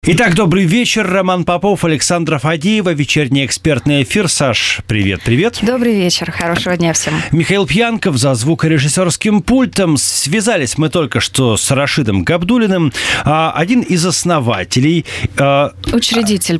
Итак, добрый вечер. Роман Попов, Александра Фадеева. Вечерний экспертный эфир. Саш, привет. Добрый вечер. Хорошего дня всем. Михаил Пьянков за звукорежиссерским пультом. Связались мы только что с Рашидом Габдуллиным, один из основателей... Учредитель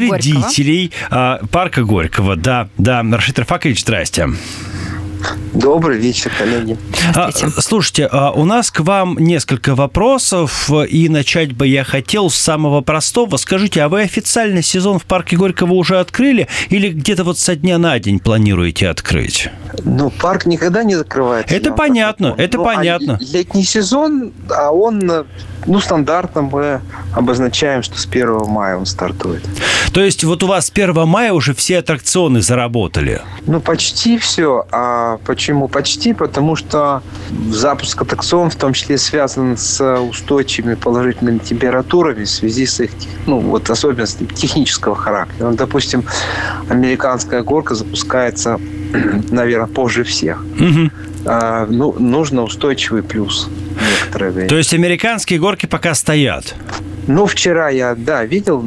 парка Горького. Да. Рашид Рафакович, здрасте. Добрый вечер, коллеги. Слушайте, у нас к вам несколько вопросов, и начать бы я хотел с самого простого. Скажите, а вы официально сезон в парке Горького уже открыли или где-то вот со дня на день планируете открыть? Ну, парк никогда не закрывается. Это понятно. А летний сезон, он, стандартно мы обозначаем, что с 1 мая он стартует. То есть вот у вас с 1 мая уже все аттракционы заработали? Ну, почти все. А почему почти? Потому что запуск аттракционов в том числе связан с устойчивыми положительными температурами в связи с их, особенностями технического характера. Допустим, американская горка запускается, наверное, позже всех. Угу. Нужно устойчивый плюс некоторое время. То есть американские горки пока стоят? Вчера я, видел,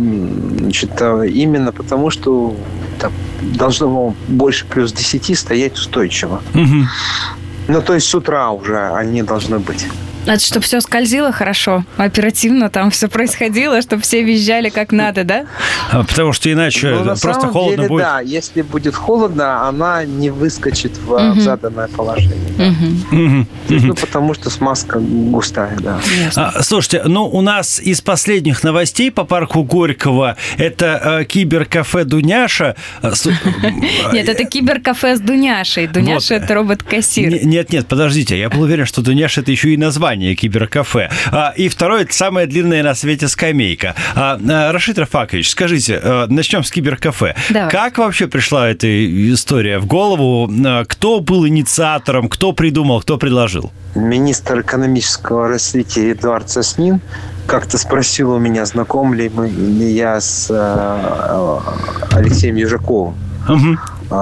именно потому, что там должно больше плюс 10 стоять устойчиво. Угу. То есть с утра уже они должны быть. Это чтобы все скользило хорошо, оперативно там все происходило, чтобы все визжали как надо, да? Потому что иначе просто холодно будет. Да, если будет холодно, она не выскочит в заданное положение. Да. Потому что смазка густая, да. Слушайте, у нас из последних новостей по парку Горького это киберкафе Дуняша. Нет, это киберкафе с Дуняшей. Дуняша – это робот-кассир. Нет, подождите, я был уверен, что Дуняша – это еще и название киберкафе. И второе, это самая длинная на свете скамейка. Рашид Рафакович, скажите, начнем с киберкафе. Давай. Как вообще пришла эта история в голову? Кто был инициатором, кто придумал, кто предложил? Министр экономического развития Эдуард Соснин как-то спросил у меня, знаком ли я с Алексеем Южаковым. Угу.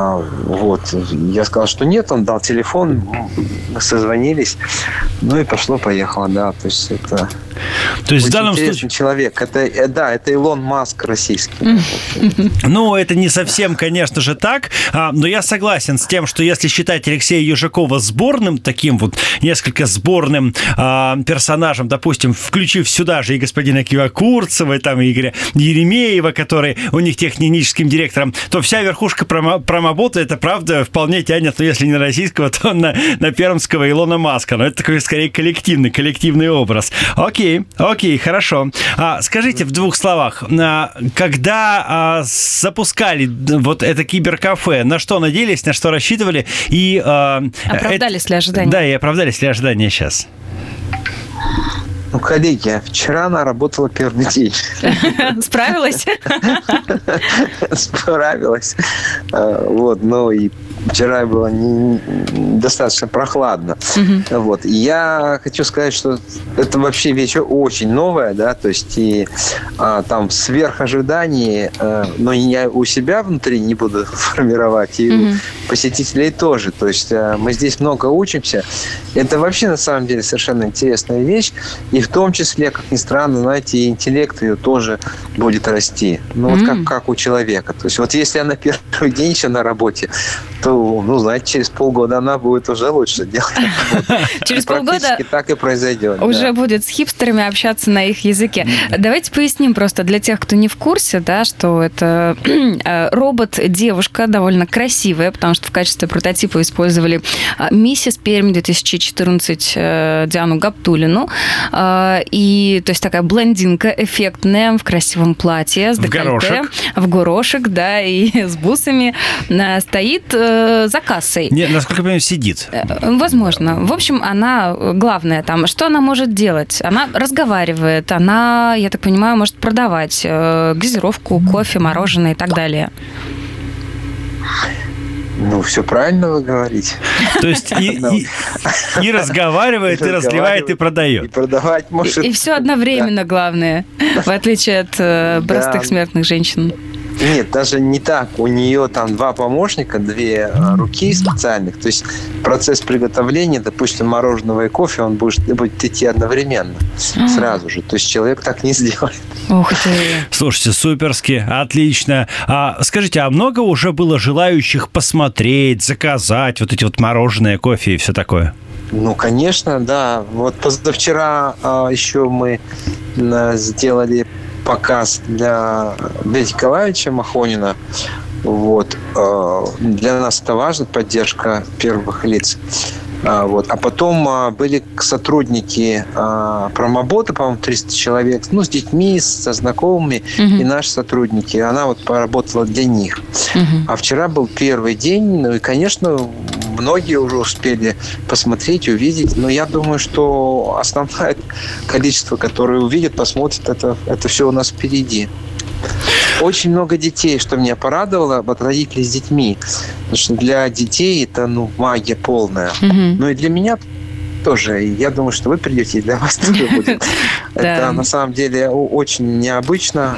Я сказал, что нет, он дал телефон, мы созвонились, и пошло-поехало, да, то есть это... То есть в данном случае человек, это Илон Маск российский. Это не совсем, конечно же, так, но я согласен с тем, что если считать Алексея Южакова сборным, таким вот несколько сборным персонажем, допустим, включив сюда же и господина Кивакурцева, и там Игоря Еремеева, который у них техническим директором, то вся верхушка промобота, это правда вполне тянет, если не на российского, то на пермского Илона Маска. Но это такой скорее коллективный образ. Окей, хорошо. Скажите в двух словах, когда запускали вот это киберкафе, на что надеялись, на что рассчитывали? И оправдались ли ожидания? Да, и оправдались ли ожидания сейчас? Коллеги, вчера она работала первый день. Справилась? Справилась. И вчера было достаточно прохладно. И я хочу сказать, что это вообще вещь очень новая, да, то есть и там сверх ожиданий, но я у себя внутри не буду формировать, и у посетителей тоже. То есть мы здесь много учимся. Это вообще на самом деле совершенно интересная вещь, и в том числе, как ни странно, знаете, интеллект ее тоже будет расти. Как у человека. То есть если она первый день еще на работе, то, через полгода она будет уже лучше делать. Через полгода так и произойдет. Уже будет с хипстерами общаться на их языке. Давайте поясним просто для тех, кто не в курсе, да, что это робот-девушка, довольно красивая, потому что в качестве прототипа использовали миссис Пермь 2014 Диану Габдуллину. И, то есть, такая блондинка эффектная, в красивом платье, с декольте, в горошек, да, и с бусами, стоит за кассой. Нет, насколько я понимаю, сидит. Возможно. В общем, она главная там. Что она может делать? Она разговаривает, она, я так понимаю, может продавать газировку, кофе, мороженое и так далее. Все правильно вы говорите. То есть и разговаривает, и разливает, и продает. И продавать может. И все одновременно, главное, в отличие от простых смертных женщин. Нет, даже не так. У нее там 2 помощника, 2 руки специальных. То есть процесс приготовления, допустим, мороженого и кофе, он будет идти одновременно, сразу же. То есть человек так не сделает. Ух ты. Слушайте, суперски, отлично. Скажите, а много уже было желающих посмотреть, заказать вот эти вот мороженое, кофе и все такое? Ну, конечно, да. Вот позавчера еще мы сделали показ для Дмитрия Николаевича Махонина. Вот. Для нас это важно, поддержка первых лиц. Вот. А потом были сотрудники промобота, по-моему, 300 человек, ну, с детьми, со знакомыми, и наши сотрудники. Она вот поработала для них. А вчера был первый день, ну и, конечно, многие уже успели посмотреть, увидеть. Но я думаю, что основное количество, которое увидят, посмотрят, это все у нас впереди. Очень много детей, что меня порадовало, вот родители с детьми. Потому что для детей это, магия полная. Ну и для меня тоже. Я думаю, что вы придете, и для вас тоже будет. Это на самом деле очень необычно,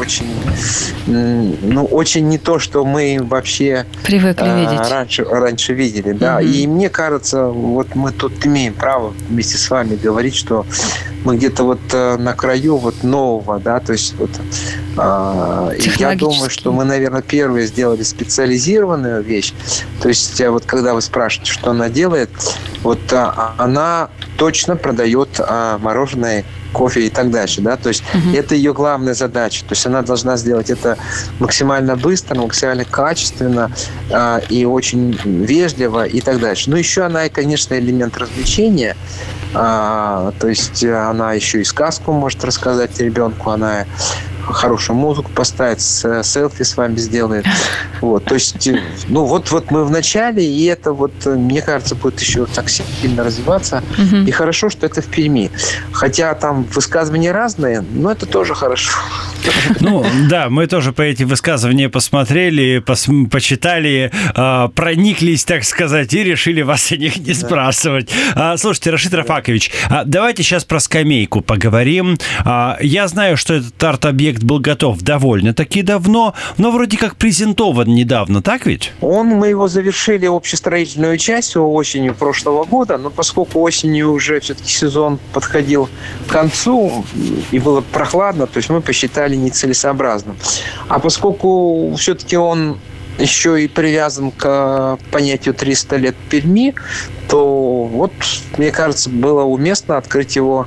очень не то, что мы вообще привыкли видеть. Раньше видели. Да. И мне кажется, вот мы тут имеем право вместе с вами говорить, что мы где-то вот на краю вот нового, да, то есть вот я думаю, что мы, наверное, первые сделали специализированную вещь. То есть вот когда вы спрашиваете, что она делает, вот она точно продает мороженое, кофе и так дальше, да, то есть это ее главная задача, то есть она должна сделать это максимально быстро, максимально качественно и очень вежливо и так дальше. Ну, еще она, конечно, элемент развлечения, то есть она еще и сказку может рассказать ребенку, она хорошую музыку поставить, селфи с вами сделает. Вот, то есть, вот мы в начале, и это вот, мне кажется, будет еще так сильно развиваться. И хорошо, что это в Перми. Хотя там высказывания разные, но это тоже хорошо. Ну, да, мы тоже по эти высказывания посмотрели, почитали, прониклись, так сказать, и решили вас о них не спрашивать. Слушайте, Рашид Рафакович, давайте сейчас про скамейку поговорим. Я знаю, что этот арт-объект был готов довольно-таки давно, но вроде как презентован недавно, так ведь? Мы его завершили общестроительную часть осенью прошлого года, но поскольку осенью уже все-таки сезон подходил к концу и было прохладно, то есть мы посчитали нецелесообразным. А поскольку все-таки он еще и привязан к понятию 300 лет Перми, то вот, мне кажется, было уместно открыть его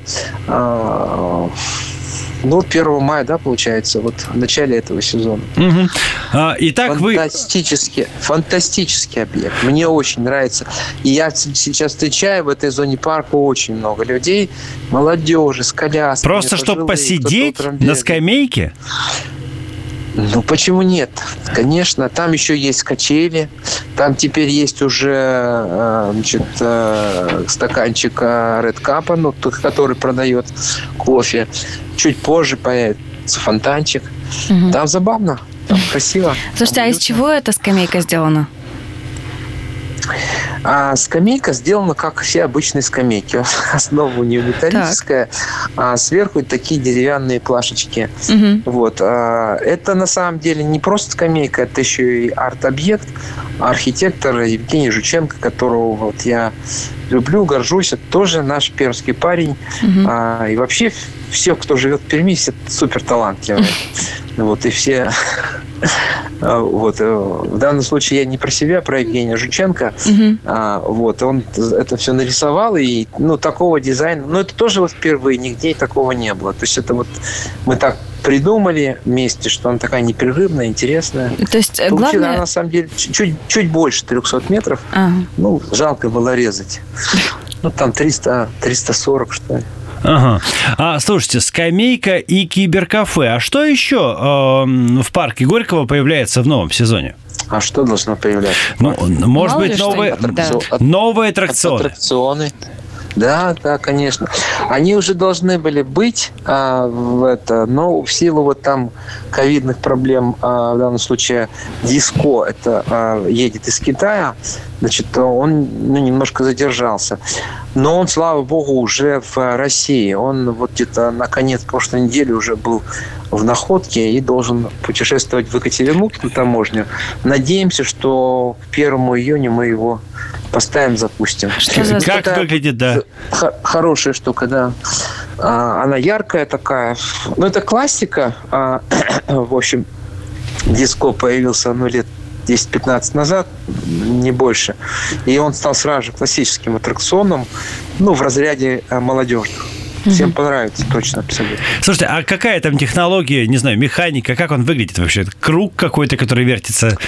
1 мая, да, получается, вот в начале этого сезона. Итак, фантастический объект. Мне очень нравится. И я сейчас встречаю в этой зоне парка очень много людей, молодежи с колясками. Просто чтобы посидеть на скамейке? Ну, почему нет? Конечно, там еще есть качели, там теперь есть уже стаканчик Red Cup, который продает кофе. Чуть позже появится фонтанчик. Там забавно, там красиво. Слушайте, а из чего эта скамейка сделана? Скамейка сделана, как все обычные скамейки. Основа у нее металлическая, а сверху такие деревянные плашечки. Вот. Это на самом деле не просто скамейка, это еще и арт-объект. Архитектор Евгений Жученко, которого вот я люблю, горжусь. Это тоже наш пермский парень. И вообще все, кто живет в Перми, все супер талантливые. Вот, и все... Вот. В данном случае я не про себя, а про Евгения Жученко. Вот. Он это все нарисовал, и такого дизайна... это тоже вот впервые, нигде такого не было. То есть это вот мы так придумали вместе, что она такая непрерывная, интересная. То есть главное... Она, на самом деле, чуть больше 300 метров. Жалко было резать. Там 340, что ли. Ага. Слушайте, скамейка и киберкафе. А что еще в парке Горького появляется в новом сезоне? А что должно появляться? Может быть, новые аттракционы. Да, конечно. Они уже должны были быть, но в силу вот там ковидных проблем, в данном случае Диско, это едет из Китая, значит, он немножко задержался. Но он, слава богу, уже в России. Он вот где-то на конец прошлой недели уже был в Находке и должен путешествовать в Екатеринбург на таможню. Надеемся, что к 1 июня мы его поставим, запустим. Как выглядит, да? Хорошая штука, да. Она яркая такая. Ну, это классика. В общем, Диско появился лет 10-15 назад, не больше. И он стал сразу же классическим аттракционом, в разряде молодежных. Всем понравится, точно, абсолютно. Слушайте, а какая там технология, не знаю, механика, как он выглядит вообще? Круг какой-то, который вертится?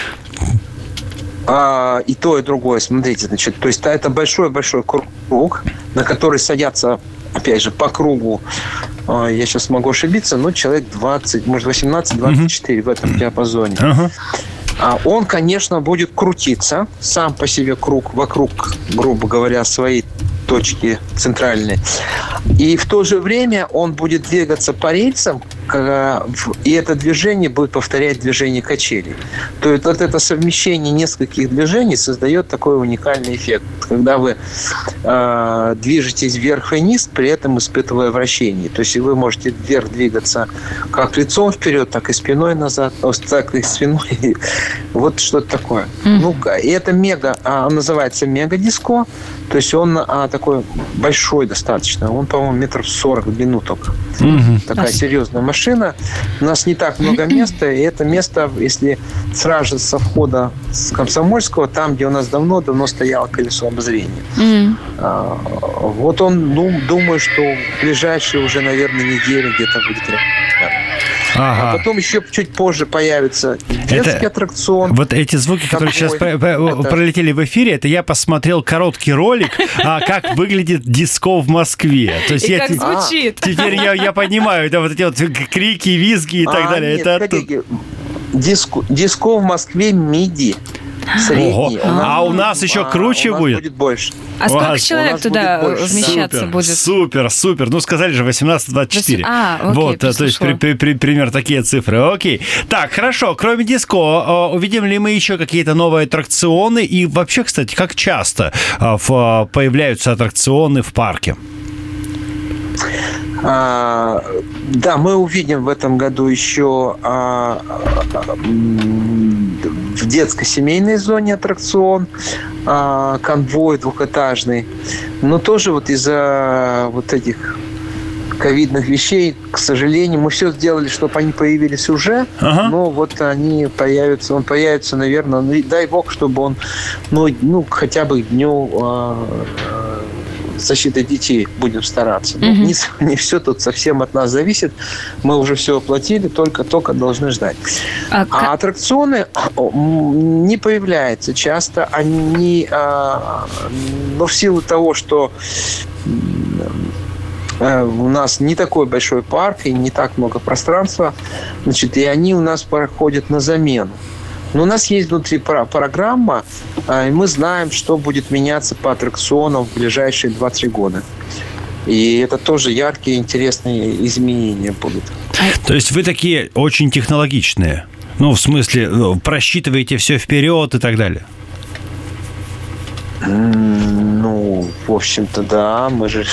И то, и другое. Смотрите, значит, то есть это большой-большой круг, на который садятся, опять же, по кругу, я сейчас могу ошибиться, человек 20, может, 18-24 в этом диапазоне. Он, конечно, будет крутиться, сам по себе круг вокруг, грубо говоря, своей точки центральной. И в то же время он будет двигаться по рельсам, и это движение будет повторять движение качелей. То есть вот это совмещение нескольких движений создает такой уникальный эффект, когда вы движетесь вверх и вниз, при этом испытывая вращение. То есть вы можете вверх двигаться как лицом вперед, так и спиной назад, так и спиной. Вот что-то такое. И это он называется мега-диско. То есть он такой большой достаточно. Он, по-моему, 40 в длину только. Такая серьезная машина. У нас не так много места. И это место, если сразу же со входа с Комсомольского, там, где у нас давно стояло колесо обозрения. Вот он, думаю, что в ближайшие уже, наверное, недели где-то будет рядом. А потом еще чуть позже появится детский аттракцион. Вот эти звуки, которые сейчас пролетели в эфире, это я посмотрел короткий ролик, как выглядит диско в Москве. То есть как звучит. Теперь я понимаю, вот эти вот крики, визги и так далее. Нет, это оттуда. Диско в Москве миди. Средний. У нас еще круче будет? Будет больше. А сколько человек туда вмещаться будет? Супер. Сказали же 18-24. Вот, то есть примерно такие цифры. Окей. Так, хорошо. Кроме диско, увидим ли мы еще какие-то новые аттракционы? И вообще, кстати, как часто появляются аттракционы в парке? Да, мы увидим в этом году еще в детско-семейной зоне аттракцион, конвой двухэтажный. Но тоже вот из-за вот этих ковидных вещей, к сожалению, мы все сделали, чтобы они появились уже, но вот они появятся, он появится, наверное, дай бог, чтобы он, хотя бы к дню защиты детей будем стараться. Не все тут совсем от нас зависит. Мы уже все оплатили, только должны ждать. А аттракционы не появляются часто. Они, в силу того, что у нас не такой большой парк и не так много пространства, и они у нас проходят на замену. Но у нас есть внутри программа, и мы знаем, что будет меняться по аттракционам в ближайшие 2-3 года. И это тоже яркие, интересные изменения будут. То есть вы такие очень технологичные? В смысле, просчитываете все вперед и так далее? В общем-то, да. Мы же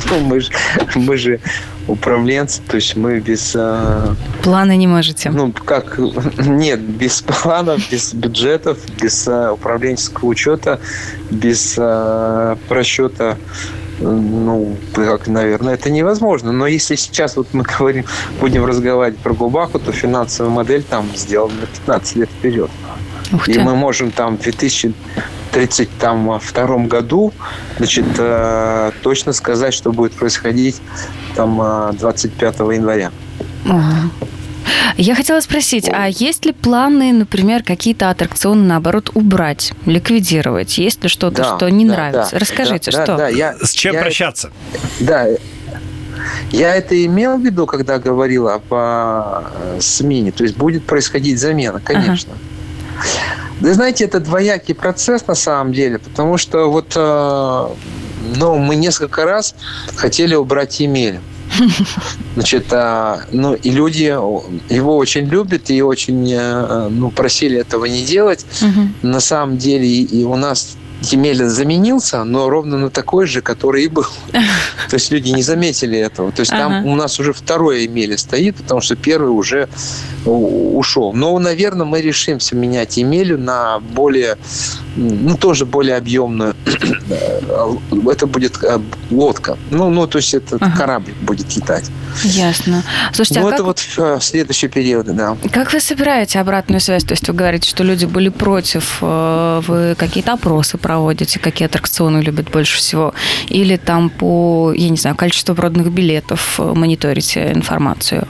управленцы, то есть мы без... Плана не можете? Нет, без планов, без бюджетов, без управленческого учета, без просчета, наверное, это невозможно. Но если сейчас мы будем разговаривать про Губаху, то финансовая модель там сделана на 15 лет вперед. И мы можем в 2032 году, точно сказать, что будет происходить 25 января. Я хотела спросить, а есть ли планы, например, какие-то аттракционы, наоборот, убрать, ликвидировать? Есть ли что-то, что не нравится? Расскажите, что? С чем прощаться? Да, я это имел в виду, когда говорил об смене. То есть будет происходить замена, конечно. Да, знаете, это двоякий процесс на самом деле, потому что Но мы несколько раз хотели убрать Емелю. Значит, и люди его очень любят и очень просили этого не делать. На самом деле и у нас Емеля заменился, но ровно на такой же, который и был. То есть люди не заметили этого. То есть там у нас уже второй Емеля стоит, потому что первый уже ушел. Но, наверное, мы решимся менять Емелю на более, тоже более объемную. Это будет лодка. То есть это корабль будет летать. Ясно. Слушайте, это вот следующий период, да. Как вы собираете обратную связь? То есть вы говорите, что люди были против, вы какие-то опросы проводите, какие аттракционы любят больше всего? Или там по, я не знаю, количеству проданных билетов мониторите информацию?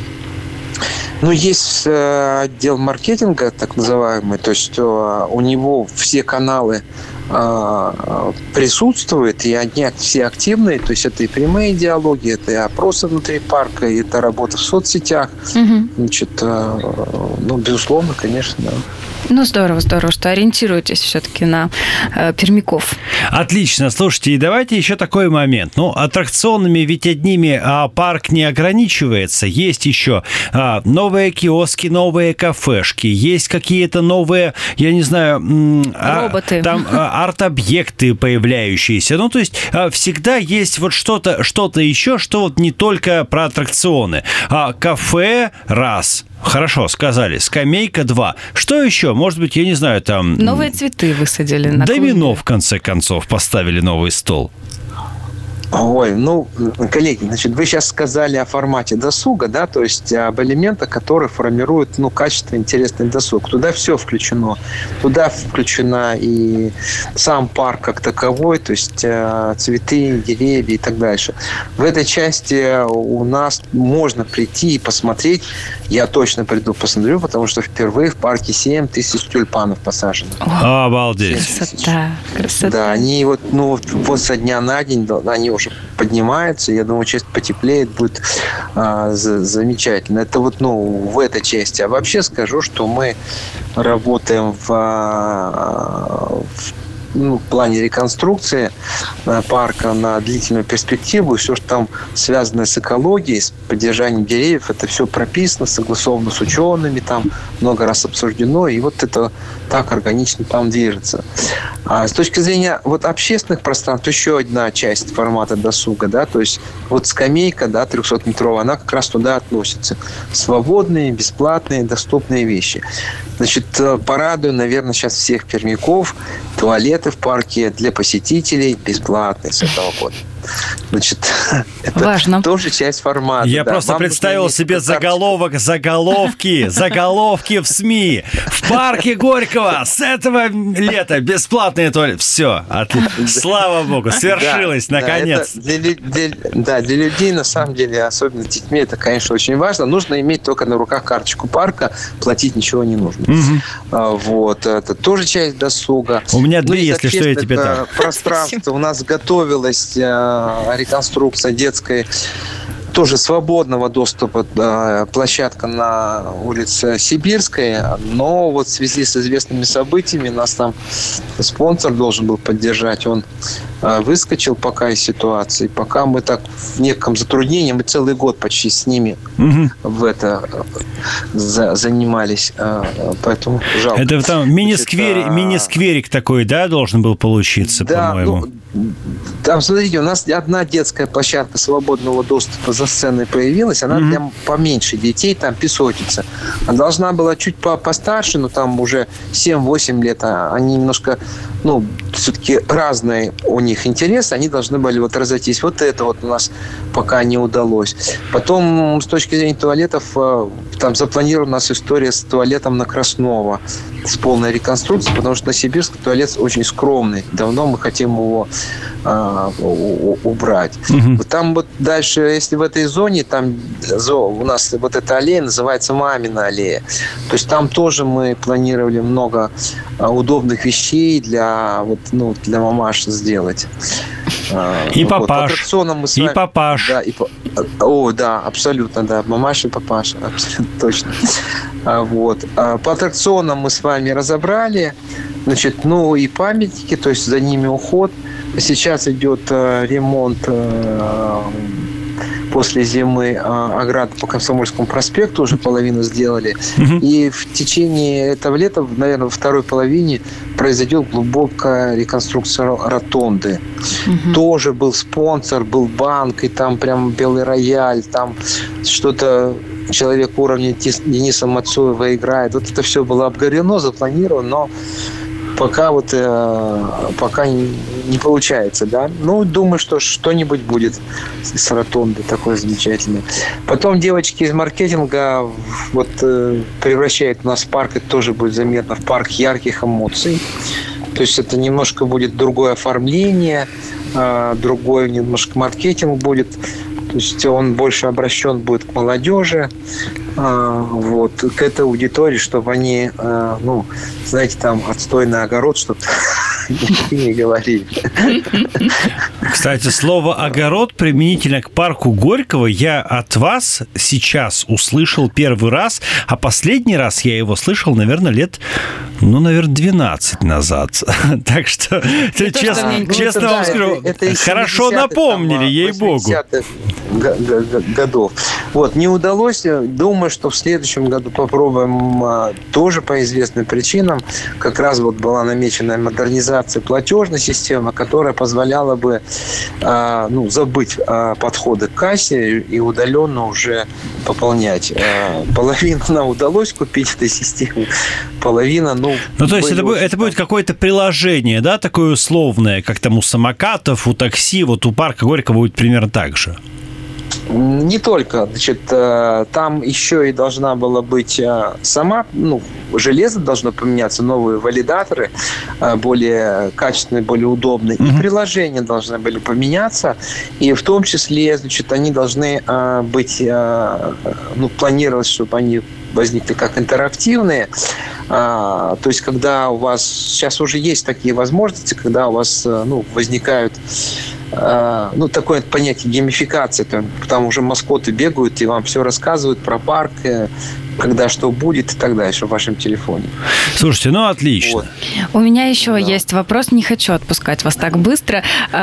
Есть отдел маркетинга, так называемый, то есть у него все каналы присутствуют, и они все активные, то есть это и прямые диалоги, это и опросы внутри парка, и это работа в соцсетях. Значит, безусловно, конечно, да. Здорово, что ориентируетесь все-таки на пермяков. Отлично. Слушайте, и давайте еще такой момент. Аттракционами ведь одними парк не ограничивается. Есть еще новые киоски, новые кафешки, есть какие-то новые, я не знаю... роботы. Там арт-объекты появляющиеся. То есть всегда есть вот что-то еще, что вот не только про аттракционы. Кафе – раз. Хорошо, сказали. Скамейка 2. Что еще? Может быть, я не знаю, там... Новые цветы высадили на клумбе. Домино, в конце концов, поставили новый стол. Ой, коллеги, значит, вы сейчас сказали о формате досуга, да, то есть об элементах, которые формируют, качественный, интересный досуг. Туда все включено. Туда включена и сам парк как таковой, то есть цветы, деревья и так дальше. В этой части у нас можно прийти и посмотреть. Я точно приду, посмотрю, потому что впервые в парке 7 тысяч тюльпанов посажено. Обалдеть. Красота. Да, они вот со дня на день, они уже поднимаются. Я думаю, часть потеплеет, будет замечательно. Это в этой части. А вообще скажу, что мы работаем в плане реконструкции парка на длительную перспективу. Все, что там связано с экологией, с поддержанием деревьев, это все прописано, согласовано с учеными, там много раз обсуждено, и вот это так органично там движется. А с точки зрения общественных пространств, еще одна часть формата досуга, да, то есть скамейка, да, 300-метровая, она как раз туда относится. Свободные, бесплатные, доступные вещи. Значит, порадую, наверное, сейчас всех пермяков. Туалеты в парке для посетителей бесплатные с этого года. Значит, это важно. Тоже часть формата. Я просто представил себе заголовки в СМИ. В парке Горького с этого лета бесплатные туалеты. Все, слава богу, свершилось наконец. Для людей, на самом деле, особенно с детьми, это, конечно, очень важно. Нужно иметь только на руках карточку парка, платить ничего не нужно. Это тоже часть досуга. У меня 2, если что, я тебе дам. Пространство у нас готовилось реконструкция детской, тоже свободного доступа, площадка на улице Сибирской, но в связи с известными событиями нас там спонсор должен был поддержать, он выскочил пока из ситуации, пока мы так в неком затруднении, мы целый год почти с ними занимались, поэтому жалко. Это там мини-скверик такой, да, должен был получиться, по-моему? Там, смотрите, у нас одна детская площадка свободного доступа за сценой появилась, она прям поменьше детей, там песочница. Она должна была чуть постарше, но там уже 7-8 лет, они немножко, все-таки разные у них интересы, они должны были разойтись. Это у нас пока не удалось. Потом, с точки зрения туалетов, там запланирована у нас история с туалетом на Краснова, с полной реконструкцией, потому что на Сибирске туалет очень скромный. Давно мы хотим его убрать. Там дальше, если в этой зоне, там у нас эта аллея называется Мамина аллея. То есть там тоже мы планировали много удобных вещей для мамаш сделать. И папаш. И папаш. Да, абсолютно, да. Мамаш и папаш. Абсолютно точно. По аттракционам мы с вами разобрали. Значит, и памятники, то есть за ними уход. Сейчас идет ремонт после зимы ограды по Комсомольскому проспекту, уже половину сделали. И в течение этого лета, наверное, во второй половине произойдет глубокая реконструкция ротонды. Тоже был спонсор, был банк, и там прям белый рояль, там что-то человек уровня Дениса Мацуева играет. Вот это все было обговорено, запланировано, но пока не получается, да. Ну, думаю, что что-нибудь будет с ротондой такое замечательное. Потом девочки из маркетинга вот превращают у нас парк, это тоже будет заметно, в парк ярких эмоций. То есть это немножко будет другое оформление, другой немножко маркетинг будет. То есть он больше обращен будет к молодежи, вот, к этой аудитории, чтобы они, знаете, там отстойный огород, чтобы не говорили. Кстати, слово «огород» применительно к парку Горького я от вас сейчас услышал первый раз, а последний раз я его слышал, наверное, лет 12 назад. Так что, честно вам скажу, хорошо напомнили, ей-богу. Годов. Вот, не удалось. Думаю, что в следующем году попробуем тоже по известным причинам. Как раз вот была намечена модернизация платежной системы, которая позволяла бы забыть подходы к кассе и удаленно уже пополнять. Половину нам удалось купить этой системы, половина, то есть это будет какое-то приложение, да, такое условное, как там у самокатов, у такси, вот у парка Горького будет примерно так же. Не только. Значит, там еще и должна была быть сама, железо должно поменяться, новые валидаторы, более качественные, более удобные. И приложения должны были поменяться. И в том числе, значит, они должны быть, планировалось, чтобы они возникли как интерактивные. То есть, когда у вас... Сейчас уже есть такие возможности, когда у вас возникают такое понятие геймификации. Там уже маскоты бегают и вам все рассказывают про парк, когда что будет и так дальше в вашем телефоне. Слушайте, отлично. Вот. У меня еще есть вопрос, не хочу отпускать вас так быстро.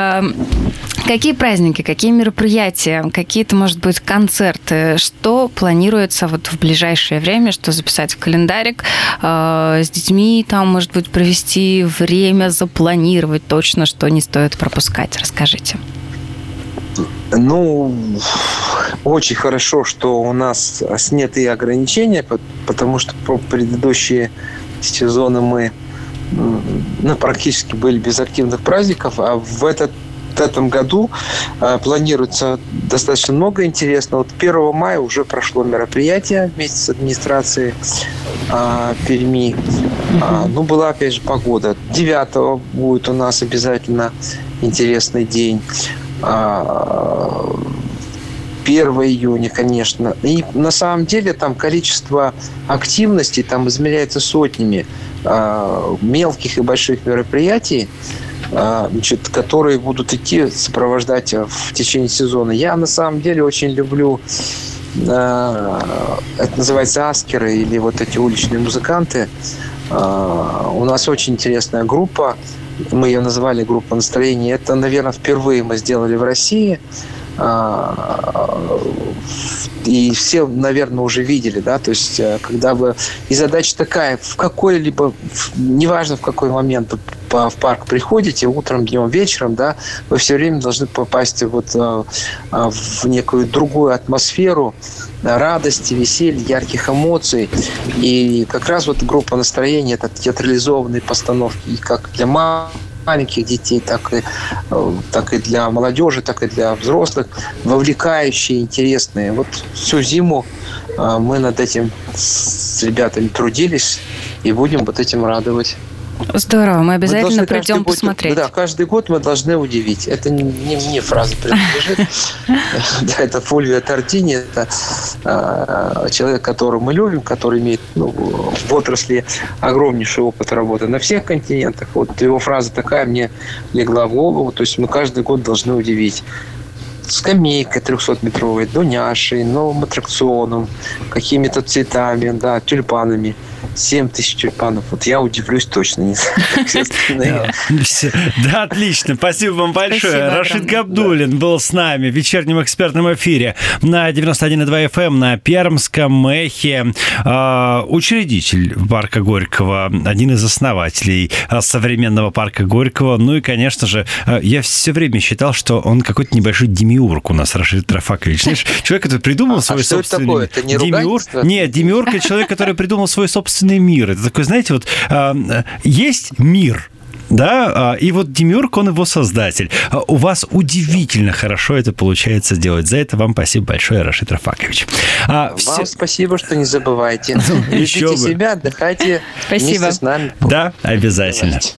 Какие праздники, какие мероприятия, какие-то, может быть, концерты, что планируется вот в ближайшее время, что записать в календарик, с детьми там, может быть, провести время, запланировать точно, что не стоит пропускать? Расскажите. Очень хорошо, что у нас снятые ограничения, потому что по предыдущие сезоны мы практически были без активных праздников, а в этом году планируется достаточно много интересного. 1 мая уже прошло мероприятие вместе с администрацией Перми. Была опять же погода. 9 будет у нас обязательно интересный день. 1 июня, конечно. И на самом деле там количество активностей там измеряется сотнями мелких и больших мероприятий, которые будут идти, сопровождать в течение сезона. Я на самом деле очень люблю, это называется аскеры, или вот эти уличные музыканты. У нас очень интересная группа, мы ее назвали группа настроения. Это, наверное, впервые мы сделали в России. И все, наверное, уже видели, да, то есть, когда вы... И задача такая, в какой-либо, неважно в какой момент в парк приходите, утром, днем, вечером, да, вы все время должны попасть вот в некую другую атмосферу радости, веселья, ярких эмоций. И как раз вот группа настроения, это театрализованные постановки, и как для маленьких детей, так и для молодежи, так и для взрослых, вовлекающие, интересные. Вот всю зиму мы над этим с ребятами трудились и будем вот этим радовать. Здорово, мы обязательно придем посмотреть. Да, каждый год мы должны удивить. Это не мне фраза принадлежит. Это Фульвио Тортини, это человек, которого мы любим, который имеет в отрасли огромнейший опыт работы на всех континентах. Вот его фраза такая мне легла в голову. То есть мы каждый год должны удивить. Скамейкой 300-метровой, дуняшей, новым аттракционом, какими-то цветами, да, тюльпанами. 7000 тюльпанов. Вот я удивлюсь точно, не знаю, как все остальные. Да, отлично. Спасибо вам большое. Рашид Габдуллин был с нами в вечернем экспертном эфире на 91,2 FM на Пермском эхе. Учредитель парка Горького, один из основателей современного парка Горького. Ну и, конечно же, я все время считал, что он какой-то небольшой демиург у нас, Рашид Рафакович. Знаешь, человек, который придумал свой собственный... Что это такое? Это не ругательство? Нет, демиург — это человек, который придумал свой собственный мир. Это такой, знаете, вот есть мир, да, и вот демиург, он его создатель. У вас удивительно хорошо это получается делать. За это вам спасибо большое, Рашид Рафакович. Вам спасибо, что не забывайте. Любите себя, отдыхайте вместе с нами. Да, обязательно.